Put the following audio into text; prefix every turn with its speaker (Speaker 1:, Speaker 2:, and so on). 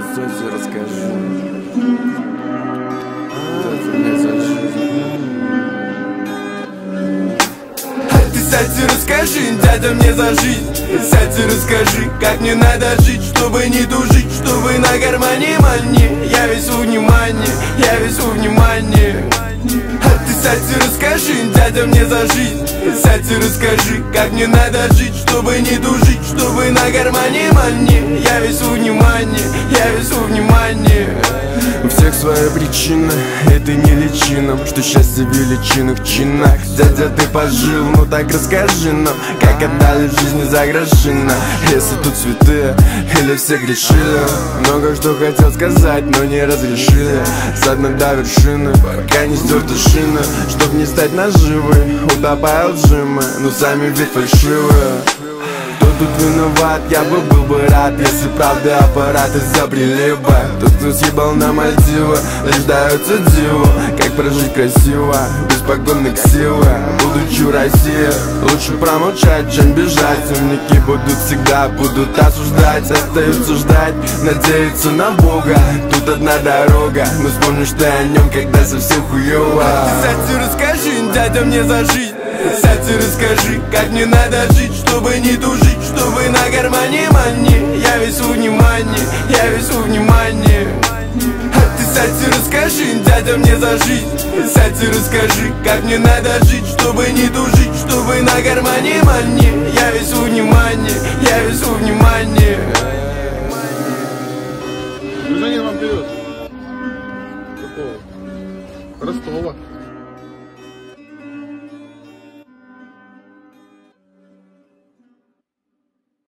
Speaker 1: Кстати, расскажи, что ты мне за жизнь?
Speaker 2: Ты сядь и расскажи, дядя, мне за жизнь. Сядь и расскажи, как мне надо жить, чтобы не тужить, чтобы на гармонии манне. Я весь во внимании, я весь во внимании. Ты сядь и расскажи, дядя, мне за жизнь. Сядь и расскажи, как мне надо жить, чтобы не тужить, чтобы на гармонии манне. Я весь во внимании, я весь во внимании.
Speaker 1: У всех свои причины, это не личина, что счастье в величинах чинах. Дядя, ты пожил, ну так расскажи нам, как отдали жизни за грошина. Если тут святые или все грешили, много что хотел сказать, но не разрешили. Со дна до вершины, пока не стерты шины, чтоб не стать наживой, утопая лжимы, но сами ведь фальшивые. Кто тут виноват, я бы был бы рад, если правда аппараты изобрели бы. Тот, кто съебал на Мальдивы, лишь дается диву, как прожить красиво, без погонных силы. Будучи в России, лучше промолчать, чем бежать. Умники будут всегда, будут осуждать. Остаются ждать, надеяться на Бога. Тут одна дорога, но вспомнишь ты о нем, когда совсем хуёво.
Speaker 2: Ты сядь и расскажи, дядя, мне за жизнь. Сядь и расскажи, как мне надо жить, чтобы не тужить, чтобы на гармонии манне. Я весь во внимании, я весь во внимании. Ты сядь и расскажи, дядя, мне за жизнь. Сядь и расскажи, как мне надо жить, чтобы не тужить, чтобы на гармонии манне. Я весь во внимании, я весь во внимании.
Speaker 3: Гражданин вам привез. Какого? Ростова.